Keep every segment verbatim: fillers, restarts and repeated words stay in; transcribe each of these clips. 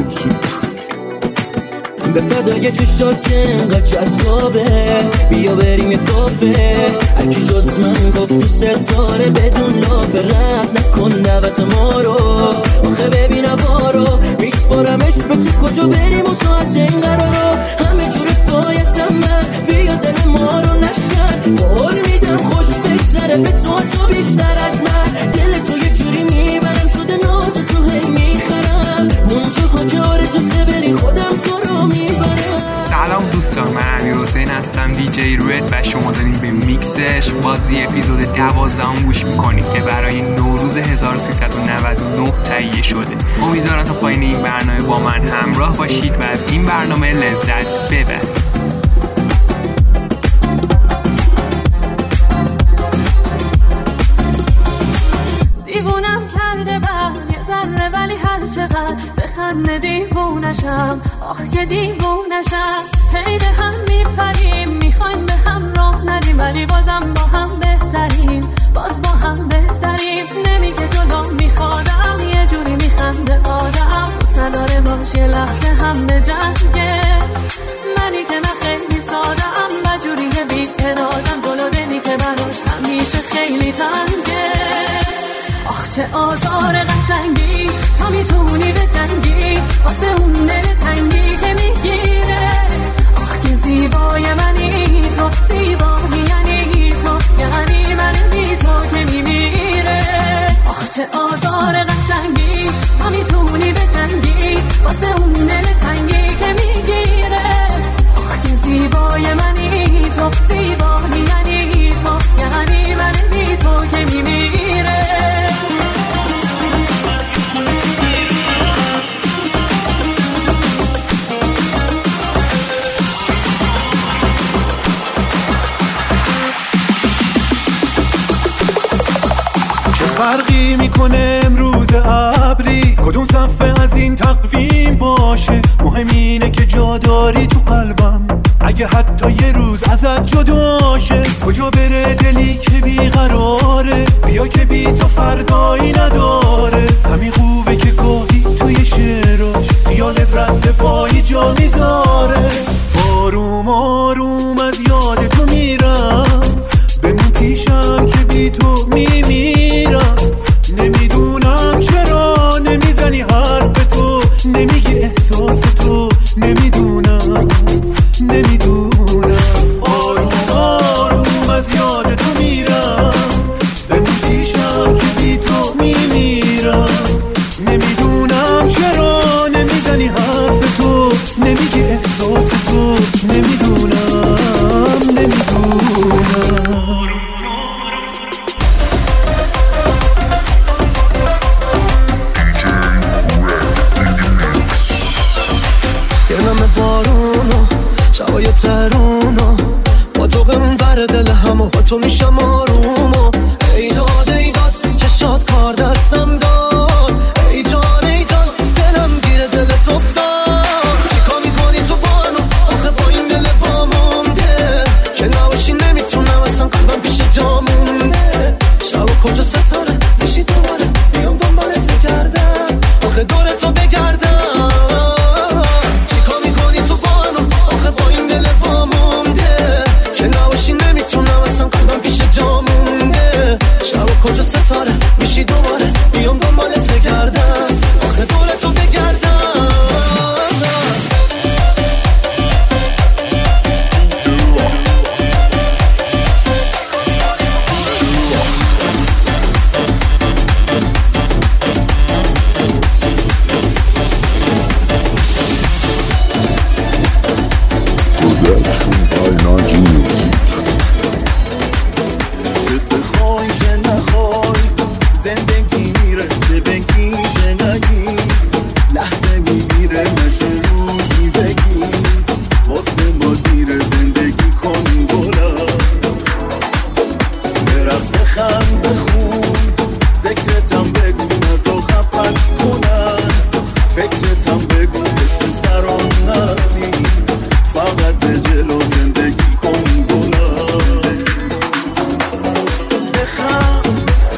به فدای چشات که انقدر جذابه، بیا بریم یه کافه. هرکی جز من گفت تو ستاره بدون لاف، رد نکن دعوت ما رو. آخه ببین هوا رو میسپارمش به تو، کجا بریم و ساعت این قرارو. همه جور بایدم من، بیا دل ما رو نشکن. قول میدم خوش بگذره به تو، تو بیشتر از من. دل تو یه جوری میبرم شده ناز تو، هی میخرم اونجا ها که آرزوته بری خودم تو رو میبرم. سلام دوستان، من امیرحسین هستم، دی جی روید، و شما دارین به میکسش بازی اپیزود دوازدهم گوش میکنید که برای نوروز هزار و سیصد و نود و نه تهیه شده. امیدوارم تا پایین این برنامه با من همراه باشید و از این برنامه لذت ببرید. دیوونم کرده بر یه ذره، ولی هر چقدر بخنده دیوونشم. آخ که دیوونشم. هی به هم میپریم، میخوایم به هم راه ندیم، ولی بازم با هم بهتریم، باز با هم بهتریم. نمیگه جلو میخوادم، یه جوری میخنده آدم. دوست نداره باش یه لحظه هم به جنگه. منی که نه خیلی سادم و جوری بیت ارادم، جلو دلی که براش همیشه خیلی تنگه. آخ چه آزار قشنگی، تا میتونی به جنگی واسه اون دل تنگی که میگیره. آخ که زیبای منی تو، زیبایی یعنی تو، یعنی من بی تو که میمیره. آخ چه آزار قشنگی، تا میتونی به جنگی واسه اون دل تنگی که میگیره. آخ که زیبای منی تو، زیبایی یعنی تو، یعنی من بی تو که میمیره. فرقی میکنه امروز ابری، کدوم صفحه از این تقویم باشه. مهم اینه که جا داری تو قلبم، اگه حتی یه روز ازت جداشه. کجا بره دلی که بیقراره، بیا که بی تو فردایی نداره. همین خوبه که گاهی توی شعراش خیالت رد پایی جا میذاره. آروم آروم از یاد تو میرم، بمون پیشم که بی تو میمیرم. نمیدونم چرا نمیزنی حرف تو، نمیگی احساس تو، نمیدونم نمیدونم. آروم آروم از یاد تو میرم، بمون پیشم که بی تو میمیرم. نمیدونم چرا نمیزنی حرف تو، نمیگی احساس تو، نمیدونم نمیدونم. بارونو شبای ترونو با تو قنور دل همو با تو میشم آرومو. ای داد ای داد چشات کار دستم داد، ای جان ای جان دلم گیره دلت افتاد. چیکار میکنی تو با منو آخه با این دل با مونده، که نباشی نمیتونم اصلا قلبم پیش جا مونده. شب و کجا ستاره میشی دوباره، بیام دنبالت بگردم، آخه دور تو بگردم. کجا ستاره میشی دوباره، بیام دنبالت بگردم، آخه دور تو بگردم.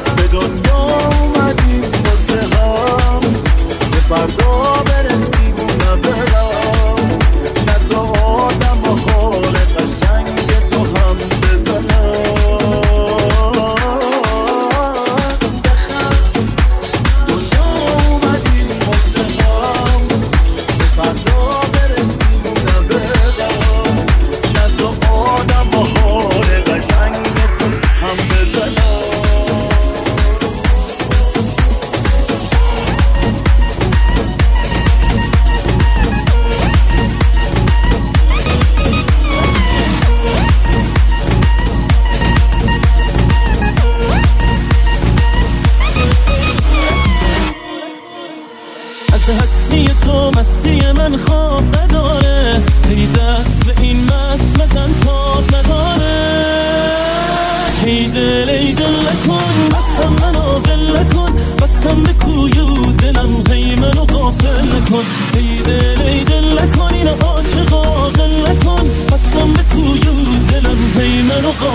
فردا برسیم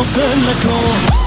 داخل نکن.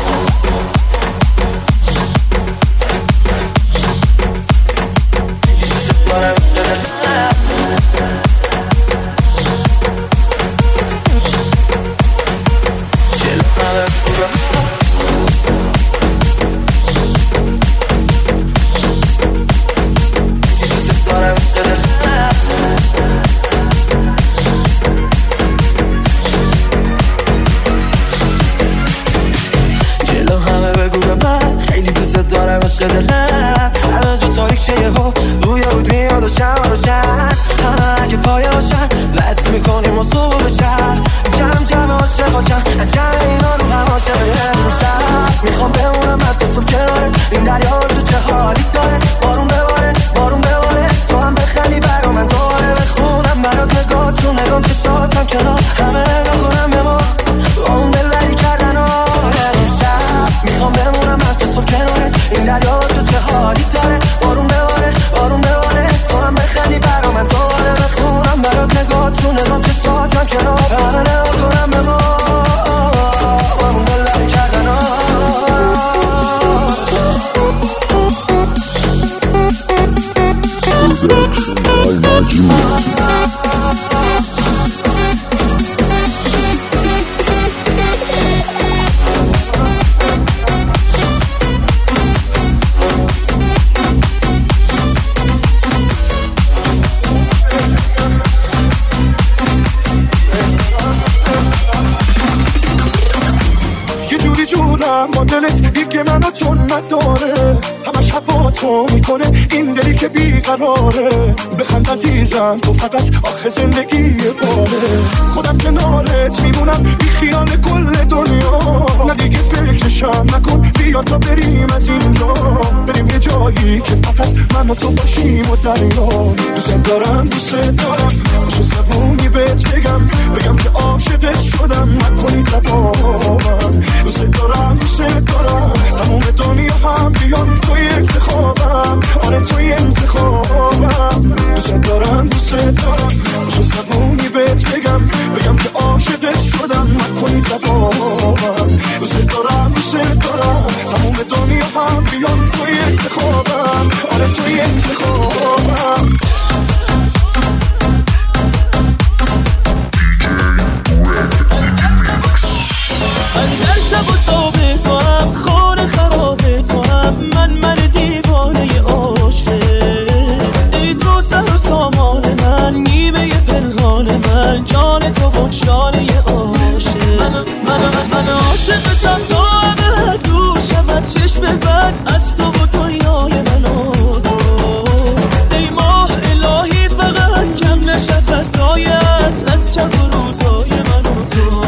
بخند عزیزم تو فقط آخه زندگی باره. خودم کنارت میمونم بی خیال کل دنیا. نه دیگه فکرشم نکن بیا تا بریم از اینجا. بریم یه جایی که فقط من و تو باشیم و دریا. دوست دارم دوست دارم خوش زبونی بهت بگم بگم که عاشقت شدم نکنی تبابم. دوست دارم دوست دارم تموم دنیا هم بیان توی انتخابم. آره توی انتخابم. دوست دارم دوست دارم خوش زبونی بهت بگم بگم که عاشقت شدم نکنی تبابم. دوست دارم دوست دارم تموم دنیا هم بیان توی انتخابم. آره توی انتخابم. من در تب و تاب تو هم خانه خراب تو هم من من دیوانه عاشق. ای تو سر و سامان من نیمه پنهان من جان تو و جانه عاشق. من من من عاشقتم تا ابد دور شود چشم بد از تو و دنیای من و تو. ای ماه الهی فقط کم نشه فضایت از شب و روزای من و تو.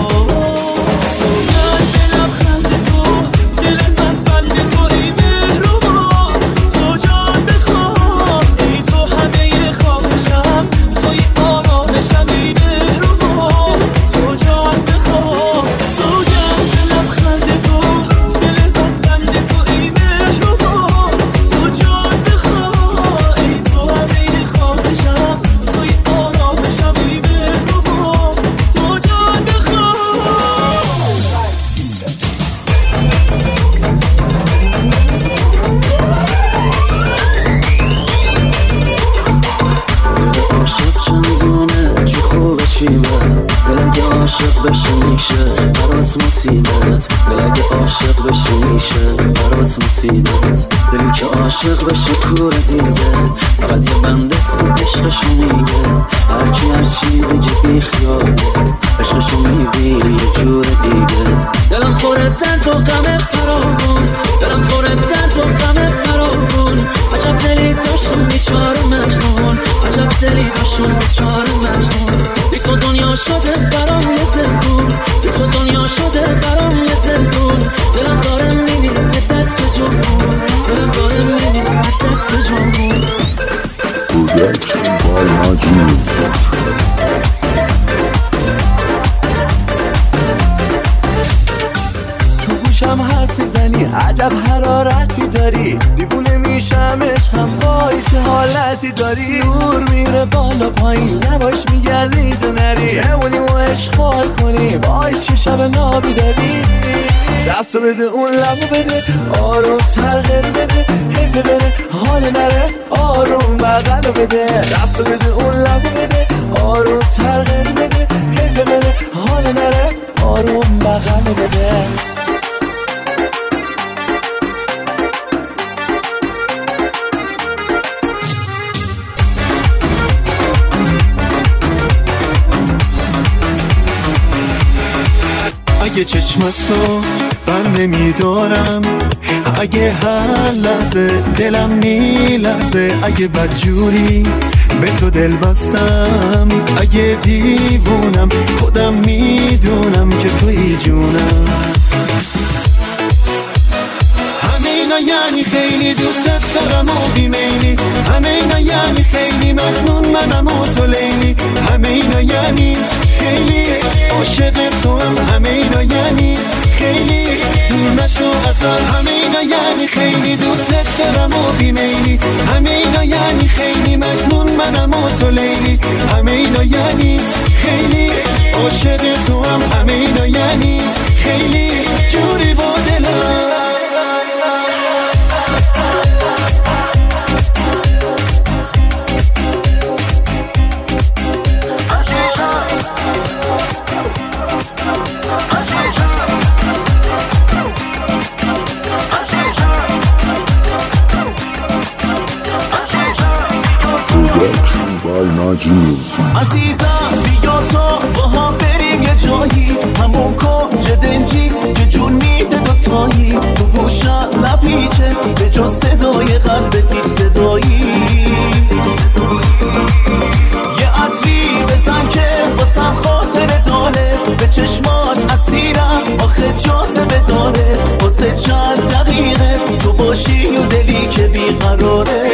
دل اگه عاشق بشه میشه برات مصیبت. دل اگه عاشق بشه میشه برات مصیبت. دلی که عاشق بشه کوره دیگه فقط یه بنده سی عشقشو میگه. هرکی هرچی بگه بی خیاله عشقشو میبینی یه جور دیگه. دلم خورد در تو غم فراغون. دلم خورد در تو غم فراغون. عجب دلی داشتون بیچاره مجنون. عجب دلی داشتون بیچاره مجنون. بی تو دنیا شده برام یه زندون. بی تو دنیا شده برام یه زندون. دلم داره میمیره به دست جمهور. دلم داره میمیره به دست جمهور. تو گوشم حرفی زنی عجب حرارتی داری. دیوونه میشم عشقم وای چه حالتی داری. نور میره بالا پایین یواش میگردی تو نری. همونی و عشق حال کنی وای چه شب نابی داری دستو بده اون لبو بده آروم تغییر بده حیفه بره حال نره آروم بغلو بده دستو بده اون لبو بده آروم تغییر بده حیفه بره حال نره آروم بغلو بده اگه چشمستو بر نمیدارم اگه هر لحظه دلم میلرزه اگه بدجوری به تو دل بستم اگه دیوونم خودم میدونم که توی جونم همینا یعنی خیلی دوست دارم و بیمینی همینا یعنی خیلی مجنون منم و تو لیلی همینا یعنی خیلی عاشق تو هم همینا یعنی خیلی دور نشو ازم همینا یعنی خیلی دوست دارم و بیمینی همینا یعنی خیلی مجنون منم و تو لیلی همینا یعنی خیلی عاشق تو هم همینا یعنی خیلی جوری با دلم عزیزم بیا تا با هم بریم یه جایی همون کنج دنجی یه جون میده دوتایی تو گوشم نپیچه به جز صدای قلبت صدایی یه عطری بزن که باسم خاطر داره به چشمات اسیرم آخه جاذبه داره واسه چند دقیقه تو باشی و دلی که بیقراره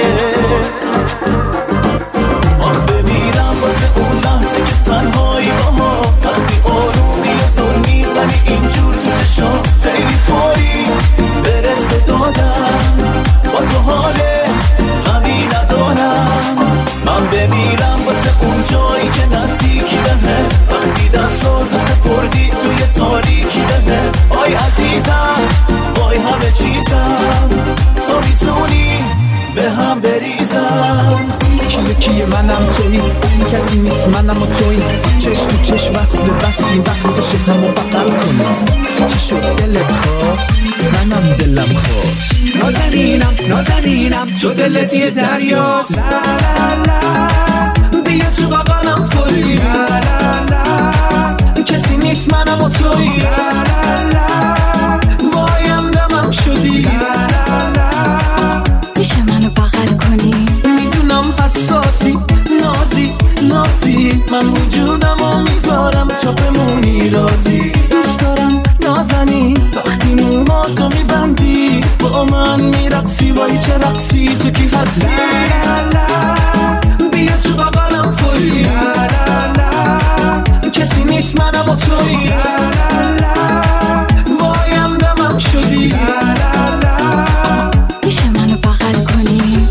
آخ بمیرم واسه اون لحظه که تنهایی با ما وقتی آرومی و زل میزنی اینجور تو چشا خیلی فوری برس به دادم با تو حاله غمی ندارم من بمیرم واسه اون جایی که نزدیکی بهه وقتی دستاتو سپردی توی تاریکی بهه آی عزیزم وای همه چیزم تو میتونی به هم بریزم کیه کیه منم توی این کسی نیست منم و توی چشم تو چشم وصل وصلیم وقتی شکمم و بقل کنم چی شد دلت خواست منم دلم خواست نازنینم نازنینم تو دلت یه دریاست لا لا لا بیا تو بغلم فوری لا لا لا کسی نیست منم و توی لا لا لا وایم دمم شدی لا لا لا میشه منو بغل کنی میدونم حساسی نازی نازی من وجودم و میذارم تا بمونی رازی دوست دارم نازنی وقتی موهاتو میبندی با من میرقصی وای چه رقصی تو کی هستی لا لا بیا تو بغلم فوری لا لا لا کسی نیست منم و توی لا لا لا وایم دمم شدی لا لا لا میشه منو بغل کنی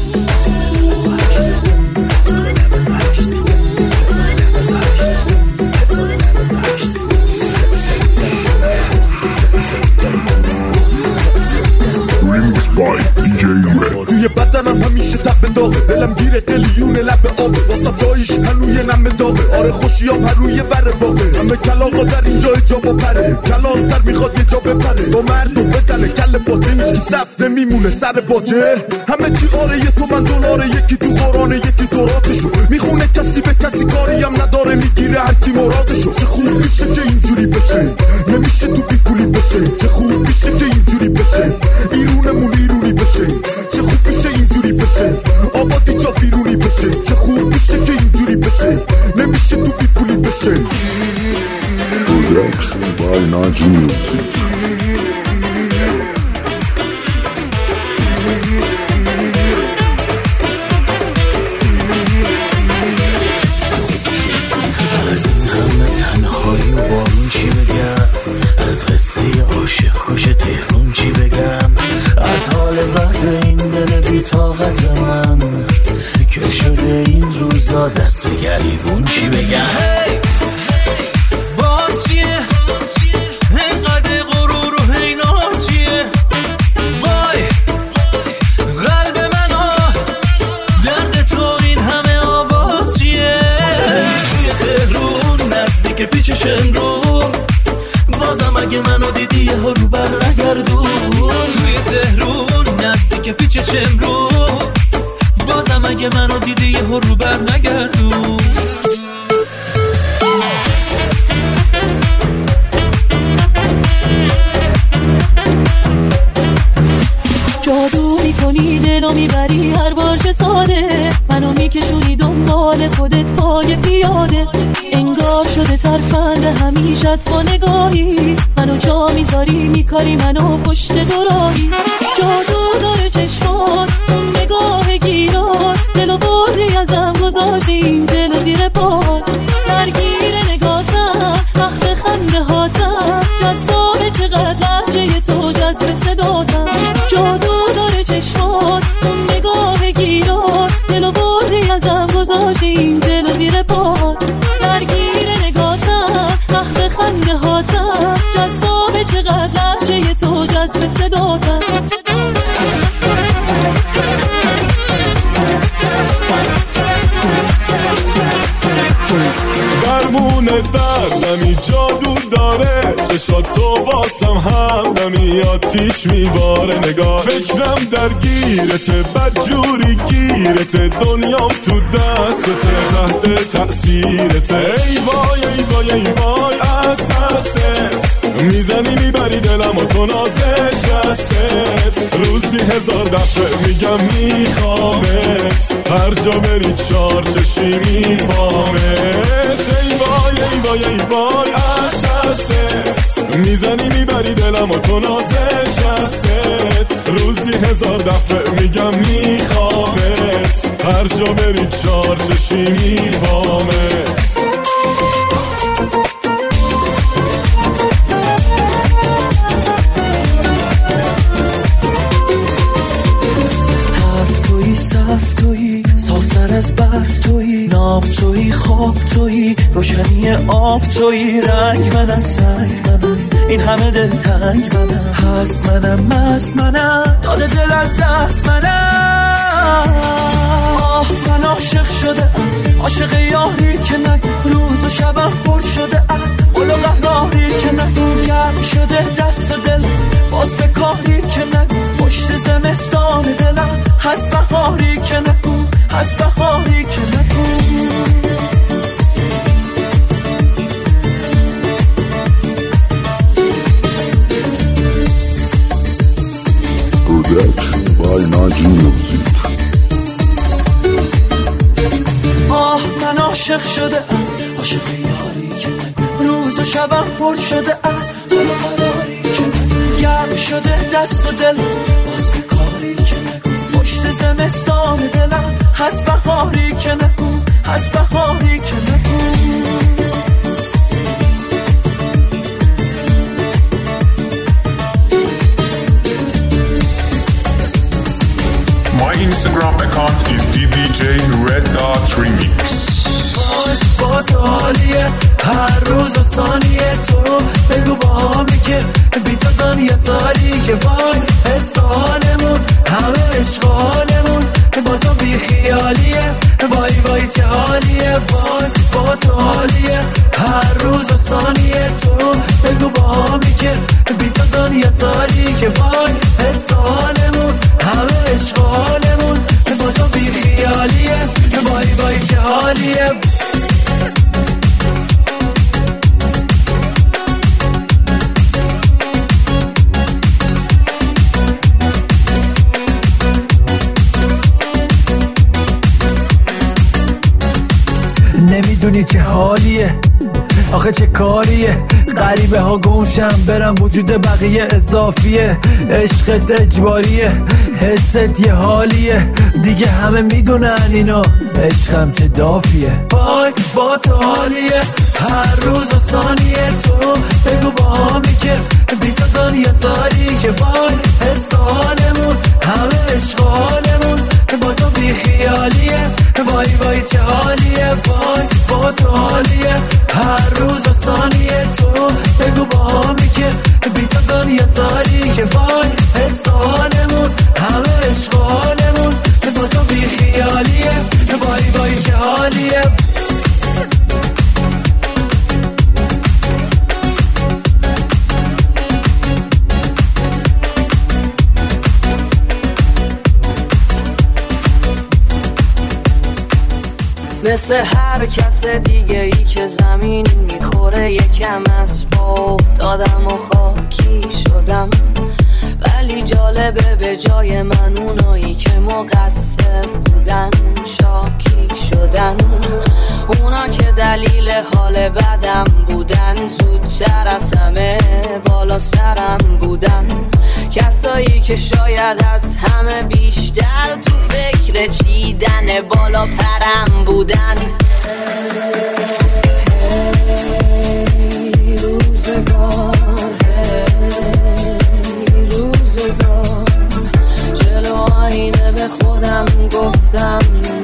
توی بدنم همیشه تب داغه دلم گیره قلیونه لب آبه واسم جایش هنوی نم داغه آره خوشیام هر روی ور باغه همه کلاغا در اینجا جا با پره کلاغ‌تر میخواد یه جا بپره با مردم بزنه کل باته هیچکی صف نمیمونه سر باجه همه چی آره یه تو من دلاره یکی تو قرآنه یکی توراتشو میخونه کسی به کسی کاری هم نداره میگیره هر کی مرادشو چه خوب میشه که اینجوری بشه نمیشه تو بی پولی بشه چه خوب میشه که اینجوری بشه ایرونمون ایرونی بشه چه خوب میشه اینجوری بشه آبادی جا ویرونی بشه چه خوب میشه که اینجوری بشه نمیشه تو بی پولی بشه Production by Naji Music. از این همه تنهایی و بارون چی بگم از قصه عاشق کش تهرون چی بگم از حال بعد این دل بی طاقت من که شده این روزا دست به گریبون چی بگم hey! پیچش امرو بازم اگه منو دیدی یه ها رو بر نگردون توی تهرون نزدیک پیچش امرو بازم اگه منو دیدی یه ها رو بر نگردون جادو میکنی دلو میبری هر بار چه ساده منو میکشونی دنبال خودت پای پیاده انگار شده ترفند همیشت با نگاهی منو جا میذاری میکاری منو پشت دوراهی جادو داره چشمات اون نگاه گیرات دلو بردی ازم گذاشتی این دلو زیر پات درگیر نگاتم وقت خنده هاتم جذابه چقدر لحجه تو جذب صداتم جادو داره چشمات اون نگاه گیرات دلو بردی ازم گذاشتی این دلو زیر پات درگیر نگاتم وقت خنده هاتم جذابه چقدر لحجه تو جذب صداتم درمون دردمی جادو داره چشات تو واسم هم نمی آتیش میباره نگاه فکرم درگیرته بدجوری گیرته دنیام تو دستته تحت تأثیرته ای وای ای وای ای وای از دستت میزنی میبری دلم و تو نازش هستت روزی هزار دفعه میگم میخوامت هر جا بری چار چشی میپامت ای وای ای وای ای وای از دستت میزنی میبری دلم و تو نازش هستت روزی هزار دفعه میگم میخوامت هر جا بری چار چشی میپامت صرف تویی صافتر از برف تویی ناب تویی خواب تویی روشنی آب تویی رنگ منم سنگ منم این همه دل تنگ منم هست منم مست منم داده دل از دست منم آه من عاشق شده عاشق یاری که نگو روز و شبم پر شده از قل و قهاری که نگو گرم شده دست و دل باز به کاری که نگو پشت زمستان دلم هست بهاری که نگو هست بهاری که نگو Production by Naji Music. آه من عاشق شده ام عاشق یاری که نگو روز و شبم پر شده از قل و قراری که نگو گرم شده دست و دل باز به کاری که نگو پشت زمستان دلم هست بهاری که نگو هست بهاری که نگو My Instagram account is D D J Red Dot Remix. با تو حالیه هر روز و ثانیه تو بگو با همی که بی تو دنیا تاریکه وای حس حالمون همه عشق حالمون با تو بی خیالیه وای وای چه حالیه وای با تو حالیه هر روز و ثانیه تو بگو با همی که بی تو دنیا تاریکه وای حس حالمون همه عشق حالمون با تو بی خیالیه وای وای چه حالیه نمیدونی چه حالیه آخه چه کاریه غریبه ها گوشم برم وجود بقیه اضافیه عشقت اجباریه حست یه حالیه دیگه همه میدونن اینو عشقم چه دافیه وای با تو حالیه هر روز و ثانیه تو بگو با همی که بی تو دنیا تاریکه وای حس حالمون همه عشق حالمون با تو بی خیالیه وای وای چه حالیه وای با تو حالیه هر روز و ثانیه تو بگو با همی که بی تو دنیا تاریکه وای حس حالمون همه عشق حالمون با تو بی خیالیه وای وای چه حالیه مثل هر کس دیگه ای که زمین میخوره یکم از پا افتادم و خاکی شدم، ولی جالبه به جای من اونایی که مقصر بودن شاکی شدن. اونا که دلیل حال بدم بودن زودتر از همه بالا سرم بودن. کسایی که شاید از همه بیشتر تو فکر چیدن بالا پرم بودن. هی روزگار، هی روزگار، جلو آینه به خودم گفتم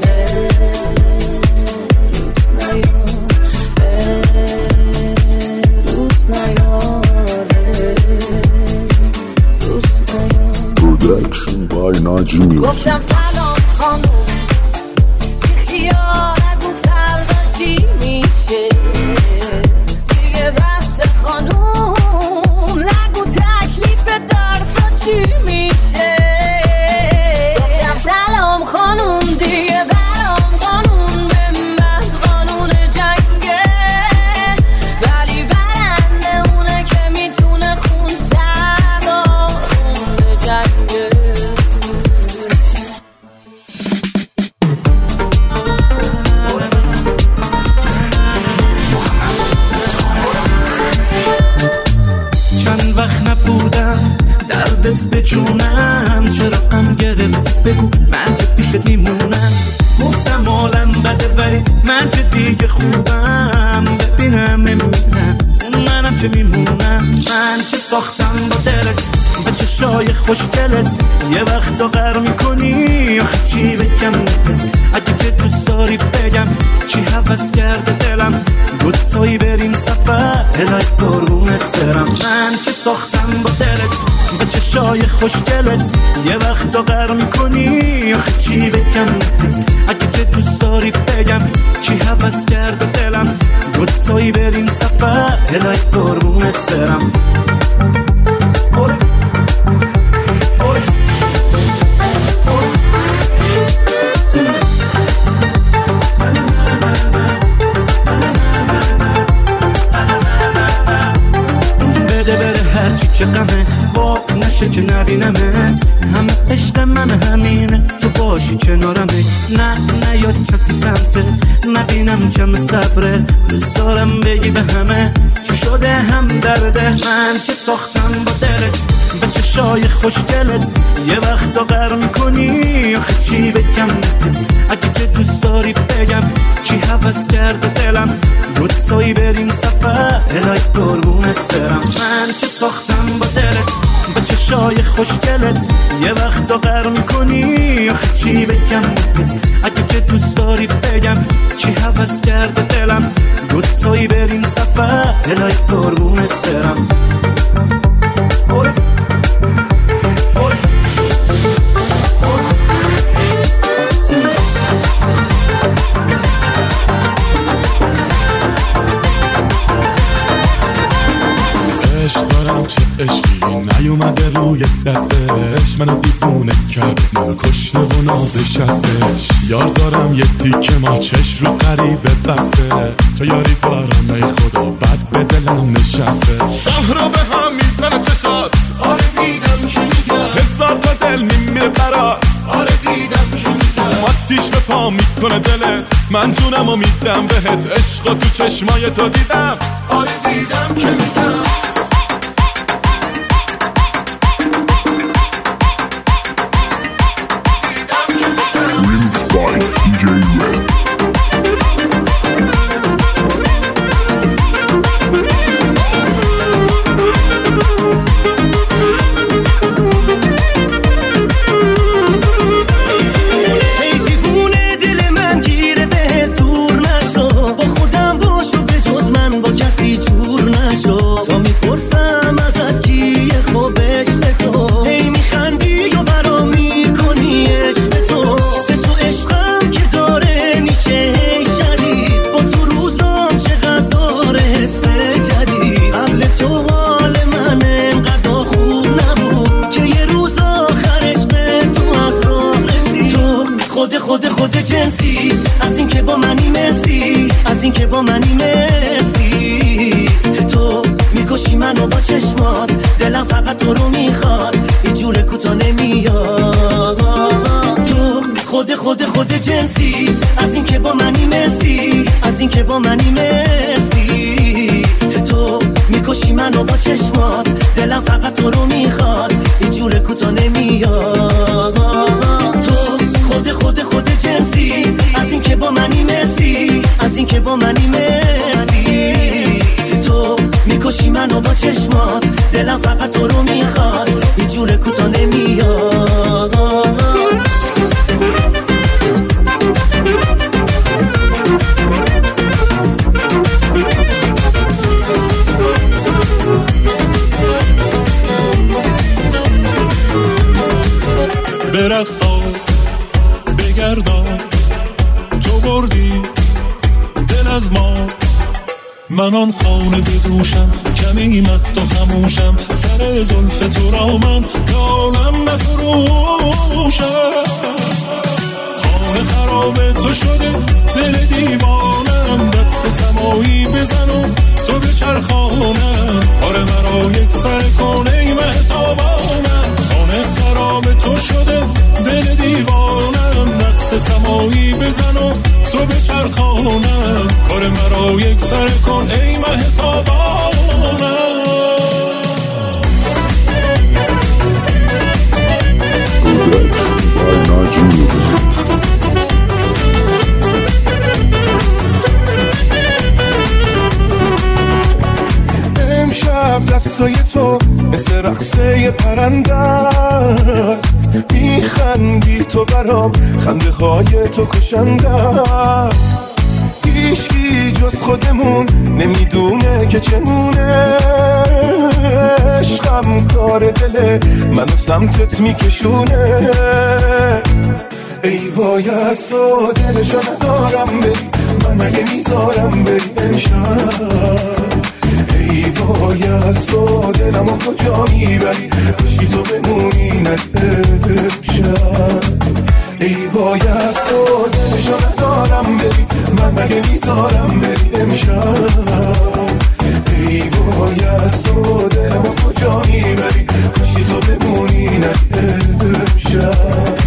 Production by Naji Music. گفتم سلام خانوم، بیخیال نگو فردا چی میشه دیگه، بحث خانوم نگو تکلیف دردا چی میشه. گفتم سلام خانوم دیگه برام قانون به من قانون جنگه، ولی برنده اونه که میتونه خون سردارون جنگه. چند وقت نبودم دردت به جونم، چرا غم گرفت بگو من چه پیشت میمونم. گفتم عالم بده ولی من چه دیگه خوبم، ببینم میمونم اون منم که میمونم. من چه ساختم با دلت به چشای خوشگلت، یه وقتا غر میکنی آخه چی بگم بهت. اگه که دوست داری بگم چی هوس کرده دلم، دوتایی بریم سفر الهی قربونت برم. من که ساختم با دلت به چشای خوشگلت، یه وقتا غر میکنی آخه چی بگم بهت. اگه که دوست داری بگم چی هوس کرده دلم، دوتایی بریم سفر الهی قربونت برم. که غمه وا نشه که نبینمت، همه عشق من همینه تو باشی کنارمه. نه نه یاد کسی سمته نبینم کم صبره، دوست دارم بگی به همه چی شده هم درده. من که ساختم با دلت به چشای خوشگلت، یه وقتا غر میکنی آخه چی بگم بهت. اگه که دوست داری بگم چی هوس کرده دلم، دوتایی بریم سفر الهی قربونت برم. من که ساختم با دلت به چشای خوشگلت، یه وقتا غر میکنی آخه چی بگم بهت. اگه که دوست داری بگم چی هوس کرده دلم، دوتایی بریم سفر الهی قربونت برم. دارم چه عشقی نیومده روی دستش، منو دیوونه کرد منو کشته و نازش هستش. یار دارم یه تیکه ماچش رو قریبه بسته، چه یاری دارم ای خدا بد به دلم نشسته. زهرا به هم میزنه چشات، آره دیدم که میگم هزار تا دل میمیره برات، آره دیدم که میگم آتیش به پا میکنه دلت، من جونم و میدم بهت. عشق تو چشمای تو دیدم، آره دیدم که میگم. by دی جی Red. ای دیوونه دل من گیره به دور نشو، با خودم باشو به جز من با کسی جور منو با چشمات، دلم فقط تو رو میخواد، یه جور کوتا نمیاد. تو خود خود خود جنسی، از این که با منی مرسی، از این که با منی مرسی. تو میکشی منو با چشمات، دلم فقط تو رو میخواد، یه جور کوتا نمیاد. تو خود خود خود جنسی، از این که با منی مرسی، از این که با منی مرسی. تو میکشی منو با چشمات، دلم فقط تو رو میخواد، یه جور کوتا نمیاد. برقصا بگردان تو بردی دل از ما، من آن خانه بدوشم، کمی مست و خموشم، سر زلف تو را من دانم بفروشم. خانه خراب تو شده دل دیوانم، دست سمایی بزن و تو بچرخانم، آره مرا یک سر کن ای مهتابانم. خانه خراب تو شده دل دیوانم، دست سمایی بزن و تو بچرخانم، آره مرا یک سر کن ای مهتابانم. امشب دستای تو مثل رقصه پرنده است، میخندی تو برام، خنده های تو کشنده است. هیچکی جز خودمون نمیدونه که چمونه، عشقم کار دله منو سمتت میکشونه. ای وای از تو دلشو ندارم بری، من مگه میذارم بری امشب. ای وای از تو دلمو کجا میبری، کشکی تو بمونی امشب. ای وای از تو دلشو ندارم بری، من مگه میذارم بری امشب. ای وای از تو دلمو کجا میبری، کشکی تو بمونی امشب.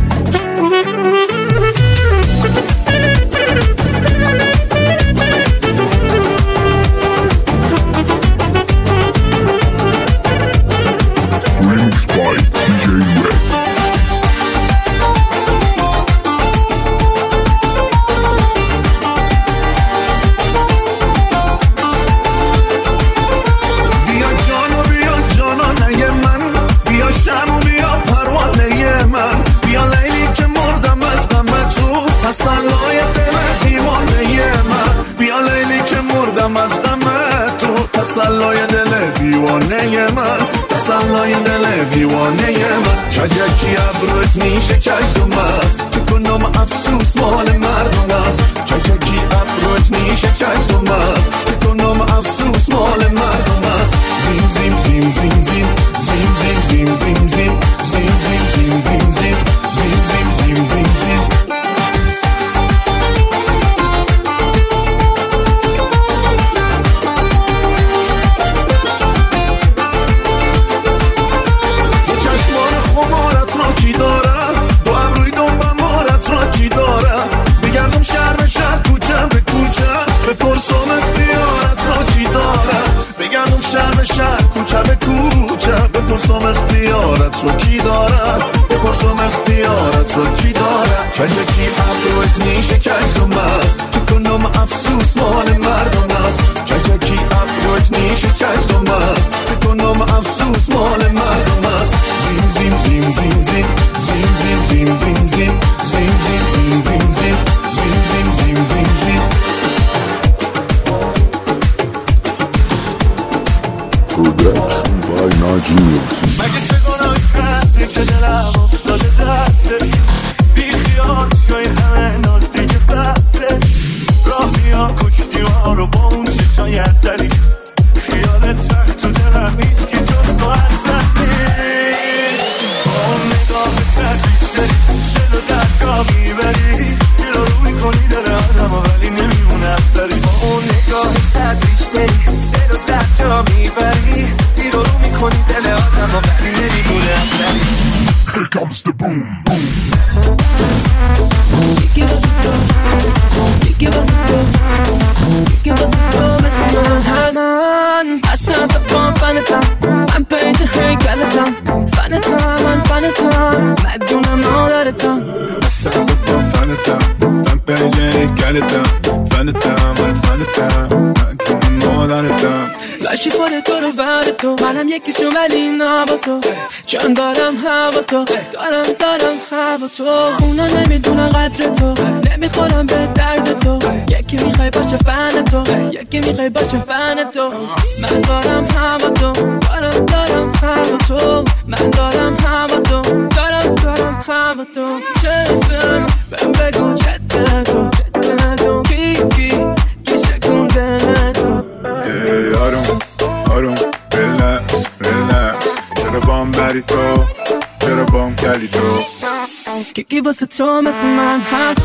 تسلای دل دیوانه من، بیا لیلی که مردم از غم تو. تسلای دل دیوانه من، تسلای دل دیوانه من. کجکی ابروت میشه کجدوم است، چه کنم افسوس مال مردم است. کجکی ابروت میشه کجدوم است، چه کنم افسوس مال مردم است. زیم زیم زیم زیم زیم زیم زیم زیم زیم زیم زیم زیم زیم زیم زیم زیم زیم زیم زیم. بپرسم اختیارت را کی دارم، بگردم شهر به شهر کوچه به کوچه. بپرسم اختیارت را کی دارم، بپرسم اختیارت را کی دارم. که یکی ابروت نیشه کجدوم است، چه کنم افسوس مال مردم است. که یکی ابروت نیشه کجدوم است، چه کنم افسوس مال مردم است. زیم زیم زیم زیم زیم زیم زیم زیم زیم زیم زیم زیم زیم زیم زیم زیم زیم زیم زیم. مگه چه گناه کردی که دلم افتاده دسته، بی خیال شای همه ناز دیگه بسته. راهی ها کشتی ما رو با اون چشای ازلی، خیالت سخت تو دلم نیست که جز تو اصلا نیست. با اون نگاه سرزیش داری دل و در جا میبری، زیرا رو میکنی دل آدم ولی نمیمونه اثری. با اون نگاه سرزیش داری دل و در جا میبری، میکنی دل آدم و ولی نمیدونه اصلا. Here comes the boom boom. یکی واسه تو، یکی واسه تو، یکی واسه تو مثل من هست. من اصلا بابام فنتم، من پیج هیکلتم، فنتم من فنتم، مدونم مادرتم. اصلا بابام فنتم، من پیج هیکلتم، فنتم من فنتم، مدونم مادرتم. لاشی پاره تو رو ور تو، منم یکیشون ولی نه با تو، چون دارم هوا تو، دارم دارم هوا تو. اونا نمیدونن قدر تو، نمیخورم به درد تو، یکی میخوای باشه فن تو، یکی میخوای باشه فن تو. من دارم هوا تو، دارم دارم هوا تو، من دارم هوا تو، دارم دارم هوا تو. چطور بهم بگو چطور تو، چطور تو کی کی کی شکون دل تو. آروم آروم ریلکس ریلکس، چرا بام بری تو، چرا بام کلی تو. یکی واسه تو مثل من هست،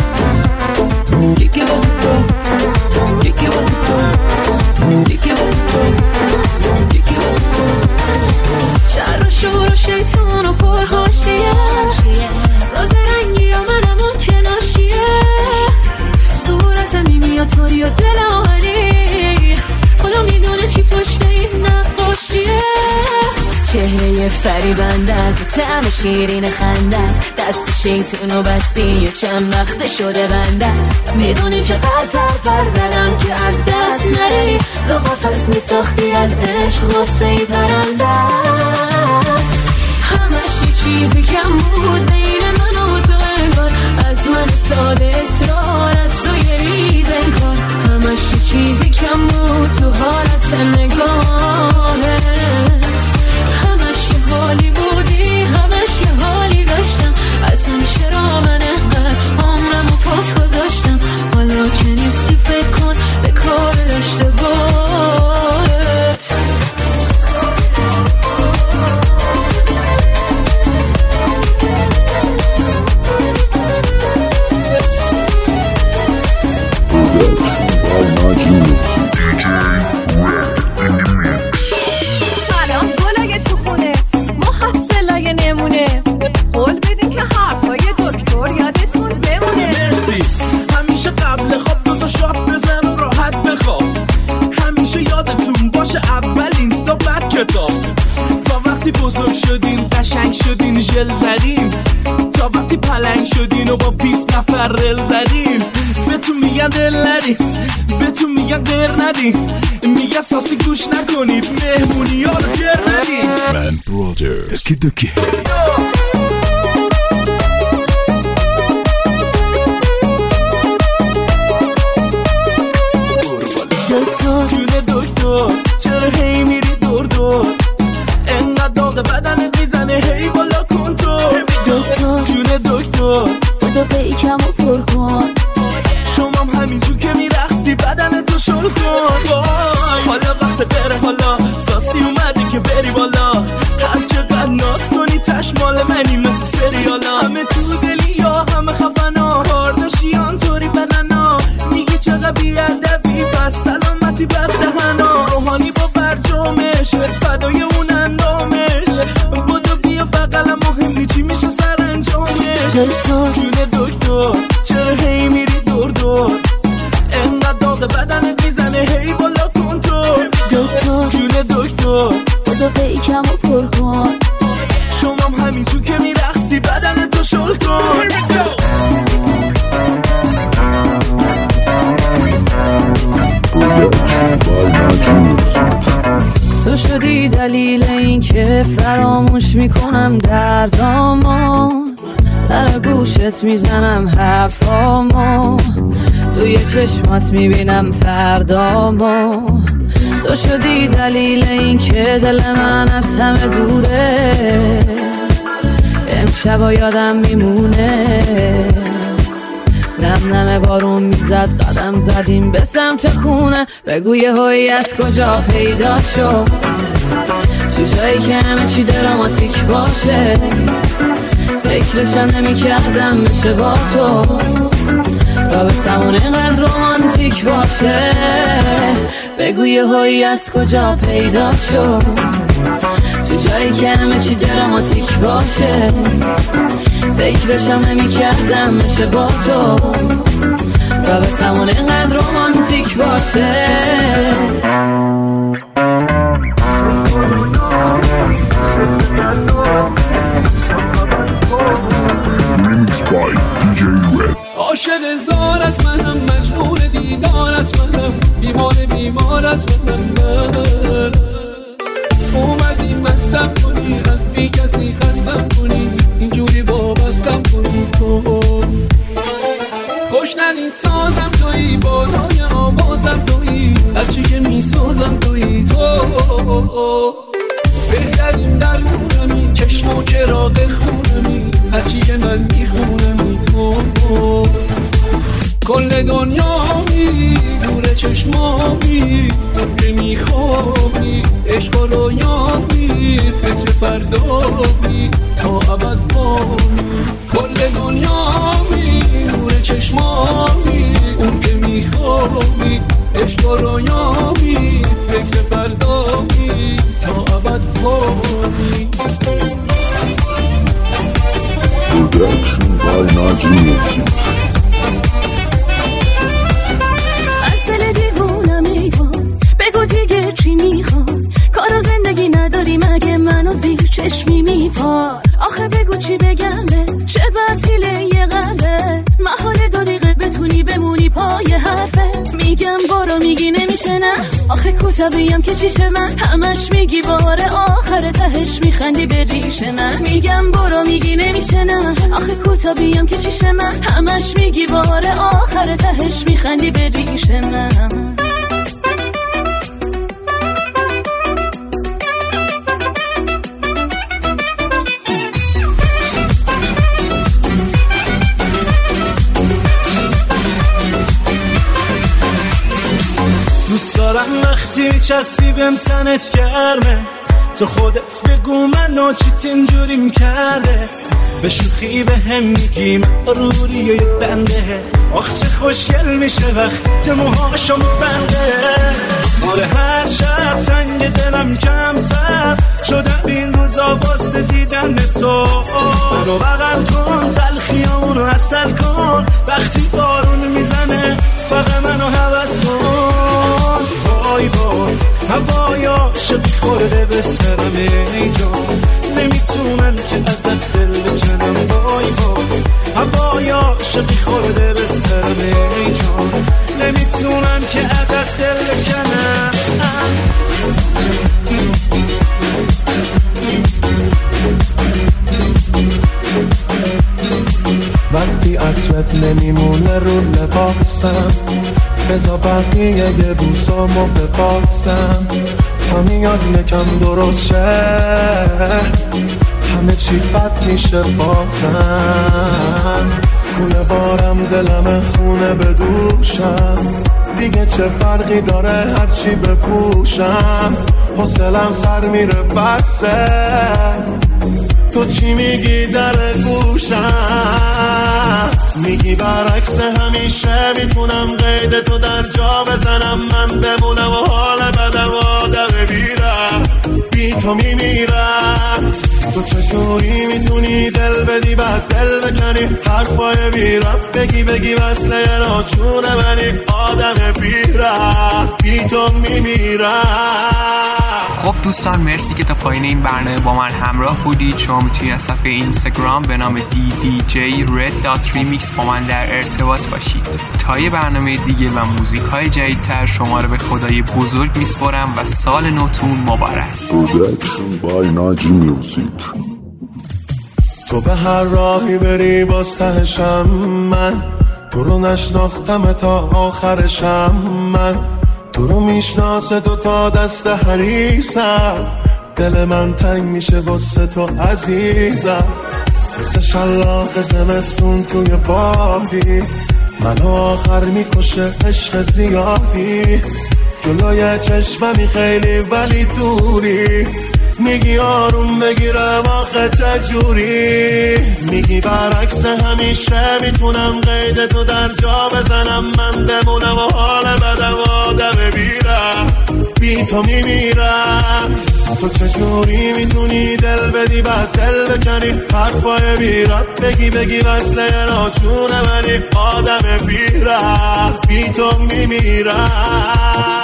یکی واسه تو، یکی واسه تو، یکی واسه تو، یکی واسه تو. شر و شور و شیطان و پرهاشیه، تازه رنگی یا منم اون که ناشیه. صورتم میاد طوری و دل آهنی، خدا میدونه چی پشت این نقاشیه. چهره فریبندت و طعم شیرین خندت، دست شیطونو بستی و چند وقت شده بندت. میدونی چقدر پر پر زدم که از دست نری، تو قفس میساختی از عشق واسه ای پرندت. همش یه چیزی کم بود بین من و تو انگار، از من ساده اصرار از تو یه ریز انگار. همش یه چیزی کم بود تو حالت نگاهت، حالی بودی همش یه حالی داشتم. اصلا چرا من انقدر عمرم و پات گذاشتم، حالا که نیستی فکر کن به کار اشتباهت. سلام گلای تو خونه، محصلای نمونه، قول بدین که حرفای دکتر یادتون بمونه. مرسی. همیشه قبل خواب دو تا شات بزن و راحت بخواب، همیشه یادتون باشه اول اینستا بعد کتاب. تا وقتی بزرگ شدین قشنگ شدین ژل زدین، تا وقتی پلنگ شدین و با بیست نفر رل زدین. بهتون میگن دل ندین، بهتون میگن در ندین، میگن ساسی گوش نکنید، مهمونی ها رو گر ندین. من برادر اکی دکی دکتر جون دکتر، چرا هی میری دور دور، انقدر داغ بدنت میزنه هی بالا کن تو. دکتر جون دکتر، بودو پیکم و پر کن، شمام همینجور که میرخصی بدنتو شل کن. وای حالا وقت بره، حالا ساسی اومده که بری بالا. هر چقدر ناز کنی تش مال منی مثل سریالا. همه تو دلی یا همه خفنا، کارداشیان طوری بدنا، میگی چقدر بیادبی پس سلامتی بر دهنا. روحانی با برجامش فدای اون اندامش، بودو بیا بقلم مهمی چی میشه سر انجامش. دکتر جون دکتر، چرا هی میری دور دور، انقدر داغ بدنت میزنه هی بالا کن تو. دکتر جون دکتر، بودو پیکم و پر کن، شمام همینجور که میرخصی بدنتو شل کن. تو شدی دلیل این که فراموش میکنم دردامو، در گوشت میزنم حرفامو، توی چشمات میبینم فردامو. تو شدی دلیل این که دل من از همه دوره، امشبا یادم میمونه. نم نم بارون میزد قدم زدیم به سمت خونه، بگو یه هایی از کجا پیدا شد، تو جایی که همه چی دراماتیک باشه. فکرشم نمی کردم میشه با تو رابطمون اینقدر رومانتیک باشه. بگو یه هایی از کجا پیدا شد، جایی که همه چی دراماتیک باشه فکرشم نمی کردم بشه با تو رابطمون اینقدر رومانتیک باشه عاشق زارت منم مجنون دیدارت منم بیمار بیمارت منم من اومدی مستم کنی از بی کسی خستم کنی اینجوری وابستم کنی تو خوشننی سازم تویی بالای آوازم تویی هرچی که می سازم تویی تو بهترین در نورمی چشم و چراغ خونمی هرچی که من میخونمی تو کل دنیامی دور چشمامی که میخوابی عشق و رویامی فکر فردامی تا ابد بامی کل دنیامی دور چشمامی اون که میخوابی عشق و رویامی فکر فردامی تا ابد بامی Production by Naji Music. اصل دیوونم کن بگو دیگه چی میخواد کارو زندگی نداری مگه منو زیر چشمی میپار آخه بگو چی بگم بهت چه بد پیله یه قلبه محاله دو دقیقه بتونی بمونی پای حرفه میگم برو میگی نمیشه نه آخه کوتابیم که چیشه من همش میگی باره آخر تهش میخندی به ریشه من میگم برو میگی نمیشه نه آخه کوتابیم که چیشه من همش میگی باره آخر تهش میخندی به ریشه من دوست دارم وقتی چسبی بهم تنت گرمه تو خودت بگو منو چیت اینجوریم کرده به شوخی به هم میگیم روری و یک بنده آخ چه خوشگل میشه وقتی که موهاشو میبنده ماره هر شب تنگ دلم کم سر شدم این روزا واسه دیدن تو منو بغل کن تلخیامونو عسل کن وقتی بارون میزنه فقط منو هوس کن وای باز هوای عاشقی خورده به سرم ای جان نمیتونم که ازت دل بکنم وای باز هوای عاشقی خورده به سرم ای جان نمیتونم که ازت دل بکنم وقتی عطرت نمیمونه رو لباسم بذار بقیه یه روزامو بپاسم تا میاد یکم درست شه همه چی بد میشه بازم خونه بارم دلم خونه بدوشم دیگه چه فرقی داره هرچی بپوشم حوصلم سر میره بسه تو چی میگی در گوشم میگی برعکس همیشه میتونم قید تو در جا بزنم من بمونم و حال بدم آدم بیرم بی تو میمیرم تو چجوری میتونی دل بدی بعد دل بکنی حرفای بیرم بگی بگی وصله ناچونه منی آدم بیرم بی تو میمیرم. خب دوستان مرسی که تا پایین این برنامه با من همراه بودید. شما میتونید از صفحه اینستاگرام به نام دی دی جی رد دات ریمیکس با من در ارتباط باشید. تا یه برنامه دیگه و موزیک های جدیدتر شما رو به خدای بزرگ میسپارم و سال نوتون مبارک. Production by Naji Music. تو به هر راهی بری باز تهشم من تو رو نشناختم تا آخرشم من تو رو میشناسه دو تا دست حریصم دل من تنگ میشه واسه تو عزیزم مثل شلاق زمستون توی بادی منو آخر میکشه عشق زیادی جلوی چشممی خیلی ولی دوری میگی آروم بگیرم آخه چجوری میگی برعکس همیشه میتونم قید تو در جا بزنم من بمونم و حال بدم آدم بیرم بی تو میمیرم تو چجوری میتونی دل بدی بعد دل بکنی، حرفای بی رب بگی بگی وصله ناچونه منی، آدم بی رب بی تو میمیرم.